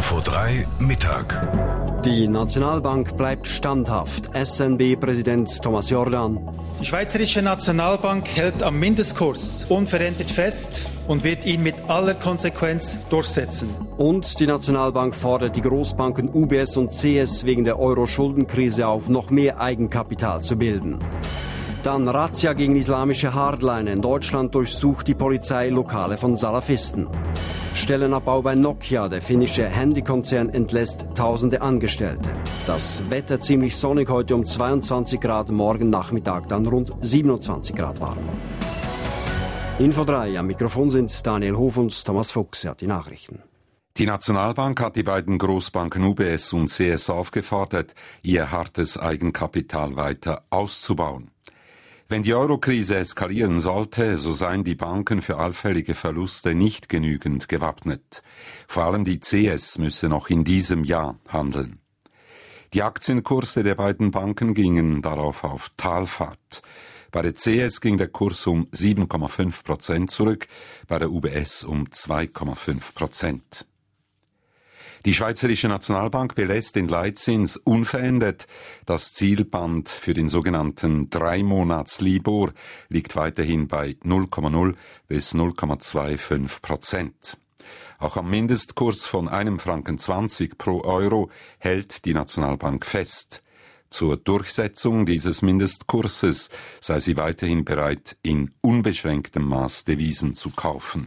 Info 3 Mittag. Die Nationalbank bleibt standhaft. SNB-Präsident Thomas Jordan. Die Schweizerische Nationalbank hält am Mindestkurs unverändert fest und wird ihn mit aller Konsequenz durchsetzen. Und die Nationalbank fordert die Großbanken UBS und CS wegen der Euro-Schuldenkrise auf, noch mehr Eigenkapital zu bilden. Dann Razzia gegen islamische Hardliner. In Deutschland durchsucht die Polizei Lokale von Salafisten. Stellenabbau bei Nokia. Der finnische Handykonzern entlässt tausende Angestellte. Das Wetter ziemlich sonnig heute um 22 Grad, morgen Nachmittag dann rund 27 Grad warm. Info 3, am Mikrofon sind Daniel Hof und Thomas Fuchs. Die Nachrichten. Die Nationalbank hat die beiden Großbanken UBS und CS aufgefordert, ihr hartes Eigenkapital weiter auszubauen. Wenn die Eurokrise eskalieren sollte, so seien die Banken für allfällige Verluste nicht genügend gewappnet. Vor allem die CS müsse noch in diesem Jahr handeln. Die Aktienkurse der beiden Banken gingen darauf auf Talfahrt. Bei der CS ging der Kurs um 7,5% zurück, bei der UBS um 2,5%. Die Schweizerische Nationalbank belässt den Leitzins unverändert. Das Zielband für den sogenannten 3-Monats-Libor liegt weiterhin bei 0,0 bis 0,25%. Auch am Mindestkurs von 1,20 Franken pro Euro hält die Nationalbank fest. Zur Durchsetzung dieses Mindestkurses sei sie weiterhin bereit, in unbeschränktem Maß Devisen zu kaufen.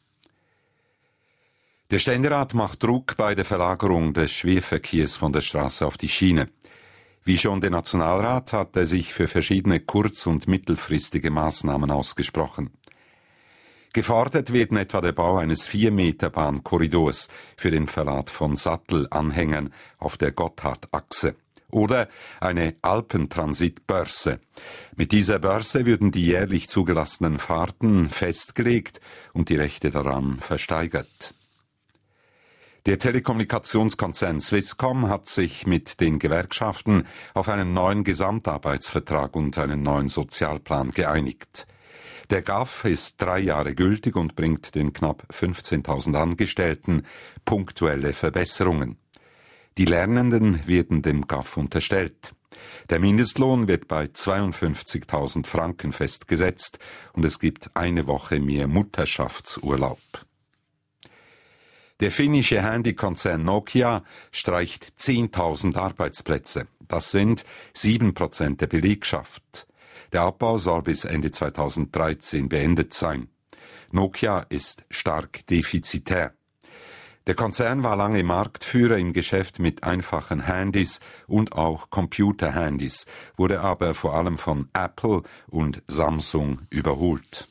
Der Ständerat macht Druck bei der Verlagerung des Schwerverkehrs von der Straße auf die Schiene. Wie schon der Nationalrat hat er sich für verschiedene kurz- und mittelfristige Maßnahmen ausgesprochen. Gefordert wird etwa der Bau eines 4-Meter-Bahnkorridors für den Verlad von Sattelanhängern auf der Gotthardachse. Oder eine Alpentransitbörse. Mit dieser Börse würden die jährlich zugelassenen Fahrten festgelegt und die Rechte daran versteigert. Der Telekommunikationskonzern Swisscom hat sich mit den Gewerkschaften auf einen neuen Gesamtarbeitsvertrag und einen neuen Sozialplan geeinigt. Der GAV ist 3 Jahre gültig und bringt den knapp 15.000 Angestellten punktuelle Verbesserungen. Die Lernenden werden dem GAV unterstellt. Der Mindestlohn wird bei 52.000 Franken festgesetzt und es gibt 1 Woche mehr Mutterschaftsurlaub. Der finnische Handykonzern Nokia streicht 10.000 Arbeitsplätze. Das sind 7% der Belegschaft. Der Abbau soll bis Ende 2013 beendet sein. Nokia ist stark defizitär. Der Konzern war lange Marktführer im Geschäft mit einfachen Handys und auch Computerhandys, wurde aber vor allem von Apple und Samsung überholt.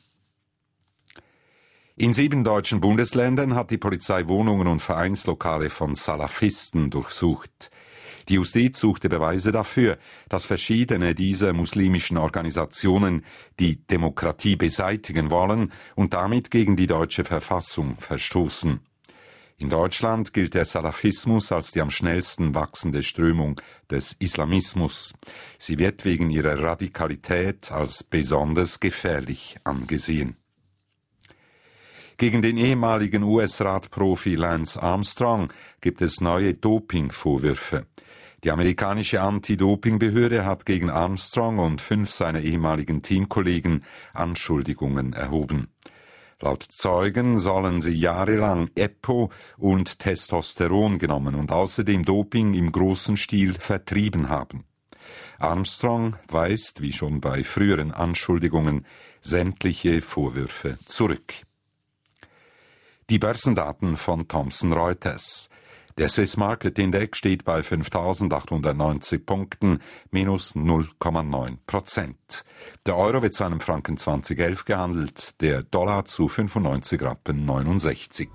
In 7 deutschen Bundesländern hat die Polizei Wohnungen und Vereinslokale von Salafisten durchsucht. Die Justiz suchte Beweise dafür, dass verschiedene dieser muslimischen Organisationen die Demokratie beseitigen wollen und damit gegen die deutsche Verfassung verstoßen. In Deutschland gilt der Salafismus als die am schnellsten wachsende Strömung des Islamismus. Sie wird wegen ihrer Radikalität als besonders gefährlich angesehen. Gegen den ehemaligen US-Radprofi Lance Armstrong gibt es neue Dopingvorwürfe. Die amerikanische Anti-Doping-Behörde hat gegen Armstrong und 5 seiner ehemaligen Teamkollegen Anschuldigungen erhoben. Laut Zeugen sollen sie jahrelang EPO und Testosteron genommen und außerdem Doping im großen Stil vertrieben haben. Armstrong weist, wie schon bei früheren Anschuldigungen, sämtliche Vorwürfe zurück. Die Börsendaten von Thomson Reuters. Der Swiss Market Index steht bei 5.890 Punkten, minus 0,9%. Der Euro wird zu einem Franken 20,11 gehandelt, der Dollar zu 95,69 Rappen.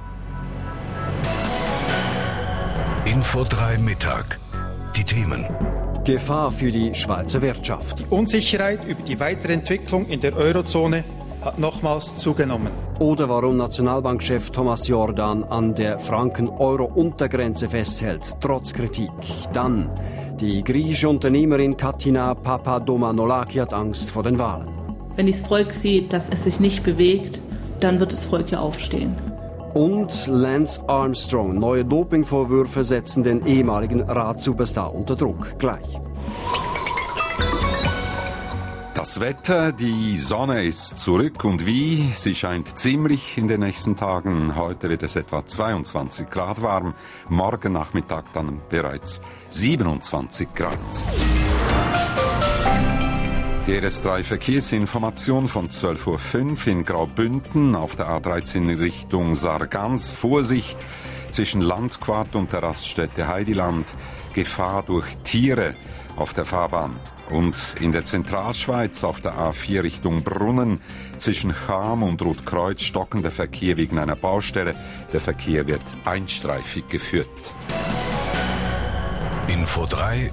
Info 3 Mittag. Die Themen. Gefahr für die Schweizer Wirtschaft. Die Unsicherheit über die weitere Entwicklung in der Eurozone hat nochmals zugenommen. Oder warum Nationalbankchef Thomas Jordan an der Franken-Euro-Untergrenze festhält, trotz Kritik. Dann die griechische Unternehmerin Katina Papadomanolaki hat Angst vor den Wahlen. Wenn das Volk sieht, dass es sich nicht bewegt, dann wird das Volk ja aufstehen. Und Lance Armstrong. Neue Dopingvorwürfe setzen den ehemaligen Radsuperstar unter Druck. Gleich. Das Wetter, die Sonne ist zurück und wie? Sie scheint ziemlich in den nächsten Tagen. Heute wird es etwa 22 Grad warm, morgen Nachmittag dann bereits 27 Grad. Die RS3 Verkehrsinformation von 12.05 Uhr in Graubünden auf der A13 Richtung Sargans. Vorsicht zwischen Landquart und der Raststätte Heidiland. Gefahr durch Tiere auf der Fahrbahn. Und in der Zentralschweiz auf der A4 Richtung Brunnen zwischen Cham und Rotkreuz stockender Verkehr wegen einer Baustelle. Der Verkehr wird einstreifig geführt. Info 3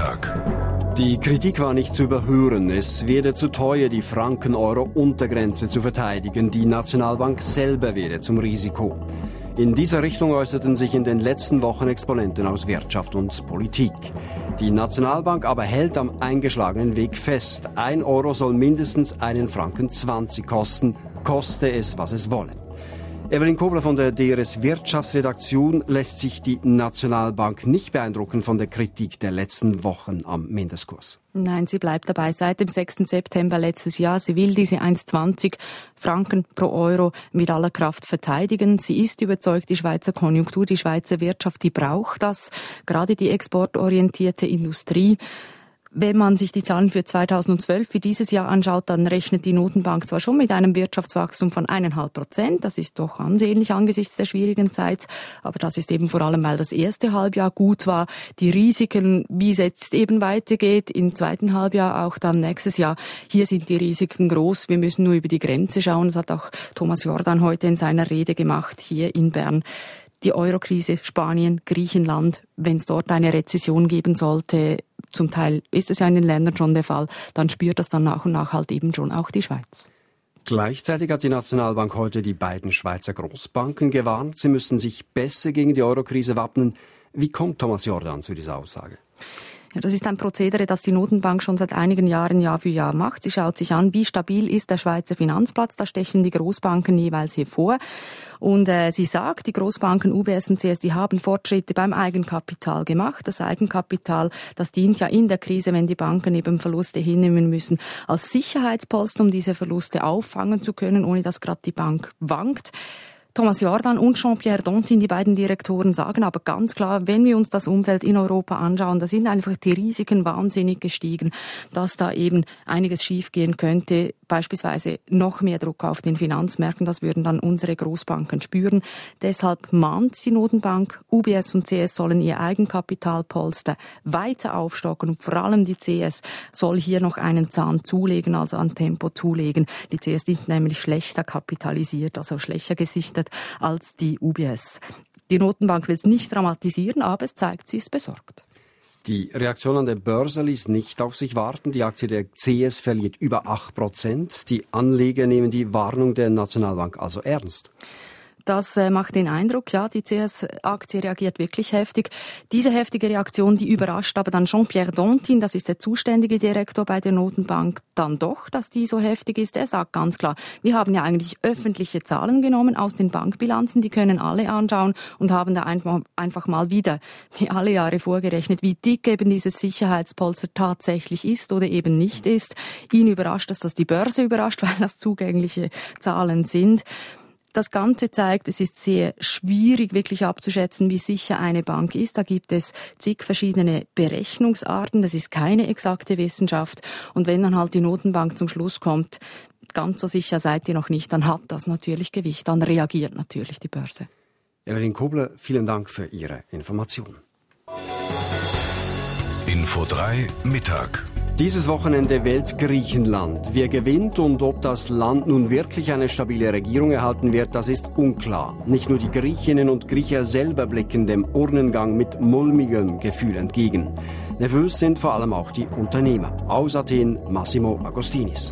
Mittag. Die Kritik war nicht zu überhören. Es werde zu teuer, die Franken-Euro-Untergrenze zu verteidigen. Die Nationalbank selber werde zum Risiko. In dieser Richtung äußerten sich in den letzten Wochen Exponenten aus Wirtschaft und Politik. Die Nationalbank aber hält am eingeschlagenen Weg fest. 1 Euro soll mindestens einen Franken 20 kosten, koste es, was es wolle. Evelyn Kobler von der DRS Wirtschaftsredaktion. Lässt sich die Nationalbank nicht beeindrucken von der Kritik der letzten Wochen am Mindestkurs? Nein, sie bleibt dabei seit dem 6. September letztes Jahr. Sie will diese 1,20 Franken pro Euro mit aller Kraft verteidigen. Sie ist überzeugt, die Schweizer Konjunktur, die Schweizer Wirtschaft, die braucht das. Gerade die exportorientierte Industrie. Wenn man sich die Zahlen für 2012 für dieses Jahr anschaut, dann rechnet die Notenbank zwar schon mit einem Wirtschaftswachstum von 1,5%. Das ist doch ansehnlich angesichts der schwierigen Zeit. Aber das ist eben vor allem, weil das erste Halbjahr gut war. Die Risiken, wie es jetzt eben weitergeht, im zweiten Halbjahr, auch dann nächstes Jahr, hier sind die Risiken groß. Wir müssen nur über die Grenze schauen. Das hat auch Thomas Jordan heute in seiner Rede gemacht, hier in Bern. Die Eurokrise, Spanien, Griechenland, wenn es dort eine Rezession geben sollte, zum Teil ist es ja in den Ländern schon der Fall, dann spürt das dann nach und nach halt eben schon auch die Schweiz. Gleichzeitig hat die Nationalbank heute die beiden Schweizer Großbanken gewarnt, sie müssten sich besser gegen die Eurokrise wappnen. Wie kommt Thomas Jordan zu dieser Aussage? Ja, das ist ein Prozedere, das die Notenbank schon seit einigen Jahren Jahr für Jahr macht. Sie schaut sich an, wie stabil ist der Schweizer Finanzplatz. Da stechen die Großbanken jeweils hervor. Und sie sagt, die Großbanken UBS und CS, die haben Fortschritte beim Eigenkapital gemacht. Das Eigenkapital, das dient ja in der Krise, wenn die Banken eben Verluste hinnehmen müssen, als Sicherheitsposten, um diese Verluste auffangen zu können, ohne dass gerade die Bank wankt. Thomas Jordan und Jean-Pierre Dantin, die beiden Direktoren, sagen aber ganz klar, wenn wir uns das Umfeld in Europa anschauen, da sind einfach die Risiken wahnsinnig gestiegen, dass da eben einiges schiefgehen könnte, beispielsweise noch mehr Druck auf den Finanzmärkten, das würden dann unsere Großbanken spüren. Deshalb mahnt die Notenbank, UBS und CS sollen ihr Eigenkapitalpolster weiter aufstocken und vor allem die CS soll hier noch einen Zahn zulegen, also an Tempo zulegen. Die CS ist nämlich schlechter kapitalisiert, also schlechter gesichert als die UBS. Die Notenbank will es nicht dramatisieren, aber es zeigt, sie ist besorgt. Die Reaktion an der Börse ließ nicht auf sich warten. Die Aktie der CS verliert über 8%. Die Anleger nehmen die Warnung der Nationalbank also ernst. Das macht den Eindruck, ja, die CS-Aktie reagiert wirklich heftig. Diese heftige Reaktion, die überrascht aber dann Jean-Pierre Dantin, das ist der zuständige Direktor bei der Notenbank, dann doch, dass die so heftig ist. Er sagt ganz klar, wir haben ja eigentlich öffentliche Zahlen genommen aus den Bankbilanzen, die können alle anschauen und haben da einfach mal wieder, wie alle Jahre vorgerechnet, wie dick eben dieses Sicherheitspolster tatsächlich ist oder eben nicht ist. Ihn überrascht, dass das die Börse überrascht, weil das zugängliche Zahlen sind. Das Ganze zeigt, es ist sehr schwierig wirklich abzuschätzen, wie sicher eine Bank ist. Da gibt es zig verschiedene Berechnungsarten. Das ist keine exakte Wissenschaft. Und wenn dann halt die Notenbank zum Schluss kommt, ganz so sicher seid ihr noch nicht, dann hat das natürlich Gewicht. Dann reagiert natürlich die Börse. Evelyn Kobler, vielen Dank für Ihre Information. Info 3 Mittag. Dieses Wochenende wählt Griechenland. Wer gewinnt und ob das Land nun wirklich eine stabile Regierung erhalten wird, das ist unklar. Nicht nur die Griechinnen und Griecher selber blicken dem Urnengang mit mulmigem Gefühl entgegen. Nervös sind vor allem auch die Unternehmer. Aus Athen Massimo Agostinis.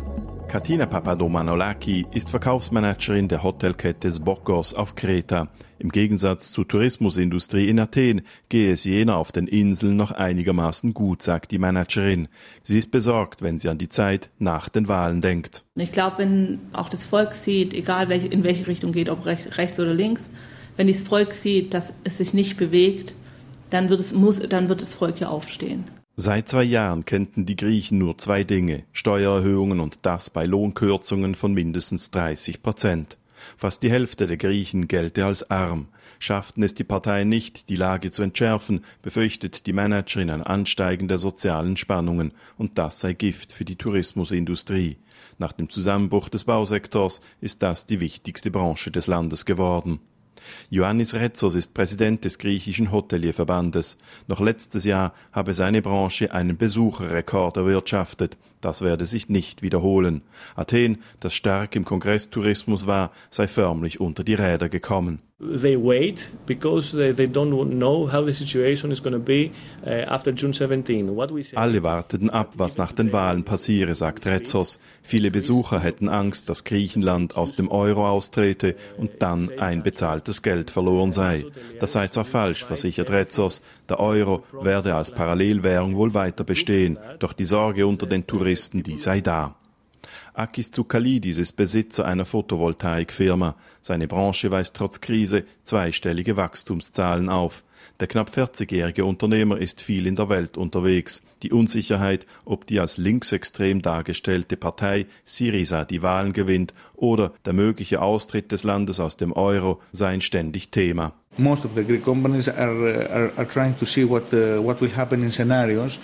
Katina Papadomanolaki ist Verkaufsmanagerin der Hotelkette Sbokos auf Kreta. Im Gegensatz zur Tourismusindustrie in Athen gehe es jener auf den Inseln noch einigermaßen gut, sagt die Managerin. Sie ist besorgt, wenn sie an die Zeit nach den Wahlen denkt. Ich glaube, wenn auch das Volk sieht, egal in welche Richtung geht, ob rechts oder links, wenn das Volk sieht, dass es sich nicht bewegt, dann wird das Volk ja aufstehen. Seit 2 Jahren kennten die Griechen nur 2 Dinge, Steuererhöhungen und das bei Lohnkürzungen von mindestens 30%. Fast die Hälfte der Griechen gelte als arm. Schafften es die Parteien nicht, die Lage zu entschärfen, befürchtet die Managerin ein Ansteigen der sozialen Spannungen. Und das sei Gift für die Tourismusindustrie. Nach dem Zusammenbruch des Bausektors ist das die wichtigste Branche des Landes geworden. Ioannis Retzos ist Präsident des griechischen Hotelierverbandes. Noch letztes Jahr habe seine Branche einen Besucherrekord erwirtschaftet. Das werde sich nicht wiederholen. Athen, das stark im Kongresstourismus war, sei förmlich unter die Räder gekommen. They wait because they don't know how the situation is going to be after June 17. Alle warteten ab, was nach den Wahlen passiere, sagt Retzos. Viele Besucher hätten Angst, dass Griechenland aus dem Euro austrete und dann einbezahltes Geld verloren sei. Das sei zwar falsch, versichert Retzos. Der Euro werde als Parallelwährung wohl weiter bestehen, doch die Sorge unter den Touristen, die sei da. Akis Tsoukalidis ist Besitzer einer Photovoltaikfirma. Seine Branche weist trotz Krise zweistellige Wachstumszahlen auf. Der knapp 40-jährige Unternehmer ist viel in der Welt unterwegs. Die Unsicherheit, ob die als linksextrem dargestellte Partei Syriza die Wahlen gewinnt oder der mögliche Austritt des Landes aus dem Euro, seien ständig Thema. Most of the Greek companies are trying to see what will happen in scenarios.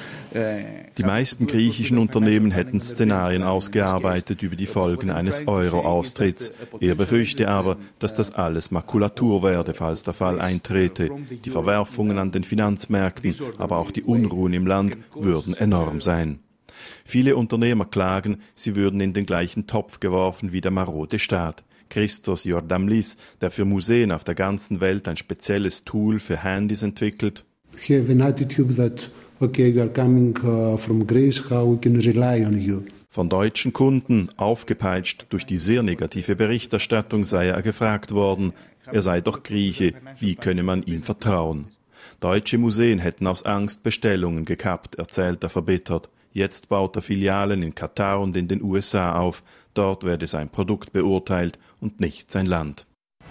Die meisten griechischen Unternehmen hätten Szenarien ausgearbeitet über die Folgen eines Euro-Austritts. Er befürchte aber, dass das alles Makulatur werde, falls der Fall eintrete. Die Verwerfungen an den Finanzmärkten, aber auch die Unruhen im Land würden enorm sein. Viele Unternehmer klagen, sie würden in den gleichen Topf geworfen wie der marode Staat. Christos Jordamlis, der für Museen auf der ganzen Welt ein spezielles Tool für Handys entwickelt. Von deutschen Kunden, aufgepeitscht durch die sehr negative Berichterstattung, sei er gefragt worden, er sei doch Grieche, wie könne man ihm vertrauen? Deutsche Museen hätten aus Angst Bestellungen gekappt, erzählt er verbittert. Jetzt baut er Filialen in Katar und in den USA auf. Dort werde sein Produkt beurteilt und nicht sein Land.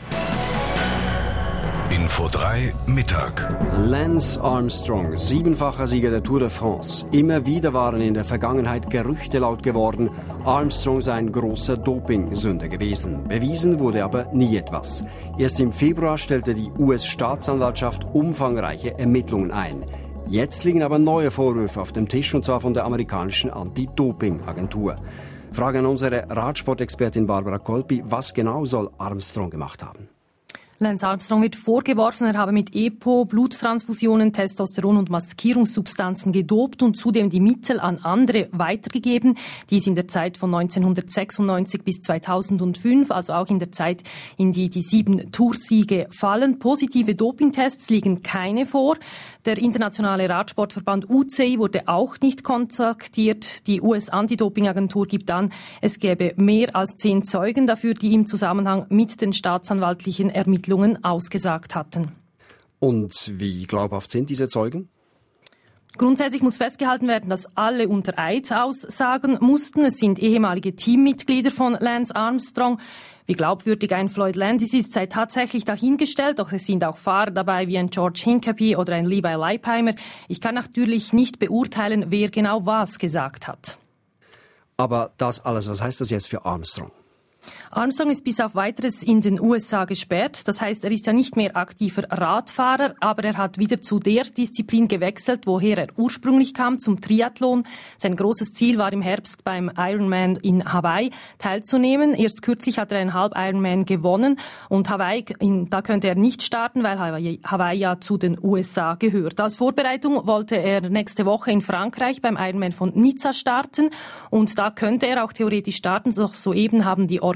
Info 3 Mittag. Lance Armstrong, 7-facher Sieger der Tour de France. Immer wieder waren in der Vergangenheit Gerüchte laut geworden, Armstrong sei ein großer Dopingsünder gewesen. Bewiesen wurde aber nie etwas. Erst im Februar stellte die US-Staatsanwaltschaft umfangreiche Ermittlungen ein. Jetzt liegen aber neue Vorwürfe auf dem Tisch, und zwar von der amerikanischen Anti-Doping-Agentur. Frage an unsere Radsportexpertin Barbara Kolpi, was genau soll Armstrong gemacht haben? Lance Armstrong wird vorgeworfen, er habe mit EPO, Bluttransfusionen, Testosteron und Maskierungssubstanzen gedopt und zudem die Mittel an andere weitergegeben. Dies in der Zeit von 1996 bis 2005, also auch in der Zeit, in die die 7 Toursiege fallen. Positive Dopingtests liegen keine vor. Der internationale Radsportverband UCI wurde auch nicht kontaktiert. Die US-Anti-Doping-Agentur gibt an, es gäbe mehr als 10 Zeugen dafür, die im Zusammenhang mit den staatsanwaltlichen Ermittlungen ausgesagt hatten. Und wie glaubhaft sind diese Zeugen? Grundsätzlich muss festgehalten werden, dass alle unter Eid aussagen mussten. Es sind ehemalige Teammitglieder von Lance Armstrong. Wie glaubwürdig ein Floyd Landis ist, sei tatsächlich dahingestellt, doch es sind auch Fahrer dabei wie ein George Hincapie oder ein Levi Leipheimer. Ich kann natürlich nicht beurteilen, wer genau was gesagt hat. Aber das alles, was heißt das jetzt für Armstrong? Armstrong ist bis auf Weiteres in den USA gesperrt. Das heißt, er ist ja nicht mehr aktiver Radfahrer, aber er hat wieder zu der Disziplin gewechselt, woher er ursprünglich kam, zum Triathlon. Sein großes Ziel war im Herbst beim Ironman in Hawaii teilzunehmen. Erst kürzlich hat er einen Halb-Ironman gewonnen und Hawaii, da könnte er nicht starten, weil Hawaii ja zu den USA gehört. Als Vorbereitung wollte er nächste Woche in Frankreich beim Ironman von Nizza starten und da könnte er auch theoretisch starten, doch soeben haben die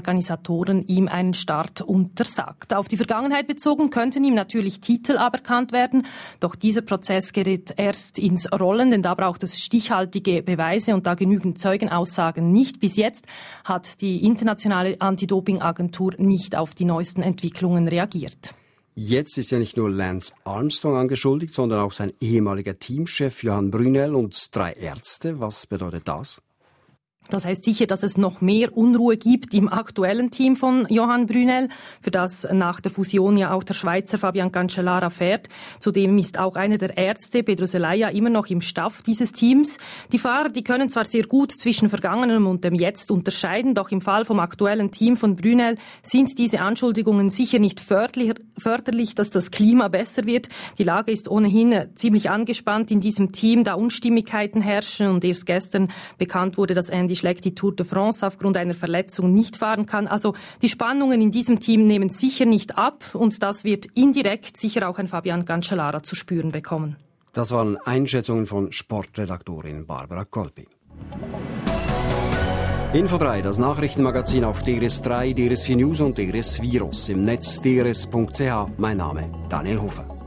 Organisatoren ihm einen Start untersagt. Auf die Vergangenheit bezogen könnten ihm natürlich Titel aberkannt werden, doch dieser Prozess gerät erst ins Rollen, denn da braucht es stichhaltige Beweise und da genügend Zeugenaussagen nicht. Bis jetzt hat die internationale Anti-Doping-Agentur nicht auf die neuesten Entwicklungen reagiert. Jetzt ist ja nicht nur Lance Armstrong angeschuldigt, sondern auch sein ehemaliger Teamchef Johan Brunel und 3 Ärzte. Was bedeutet das? Das heißt sicher, dass es noch mehr Unruhe gibt im aktuellen Team von Johan Brunel, für das nach der Fusion ja auch der Schweizer Fabian Cancellara fährt. Zudem ist auch einer der Ärzte, Pedro Zelaya, immer noch im Staff dieses Teams. Die Fahrer, die können zwar sehr gut zwischen Vergangenem und dem Jetzt unterscheiden, doch im Fall vom aktuellen Team von Brunel sind diese Anschuldigungen sicher nicht förderlich, dass das Klima besser wird. Die Lage ist ohnehin ziemlich angespannt in diesem Team, da Unstimmigkeiten herrschen und erst gestern bekannt wurde, dass Andy Schleck die Tour de France aufgrund einer Verletzung nicht fahren kann. Also die Spannungen in diesem Team nehmen sicher nicht ab und das wird indirekt sicher auch ein Fabian Cancellara zu spüren bekommen. Das waren Einschätzungen von Sportredaktorin Barbara Kolpi. Info 3, das Nachrichtenmagazin auf DRS3, DRS4 News und DRS Virus. Im Netz drs.ch. Mein Name Daniel Hofer.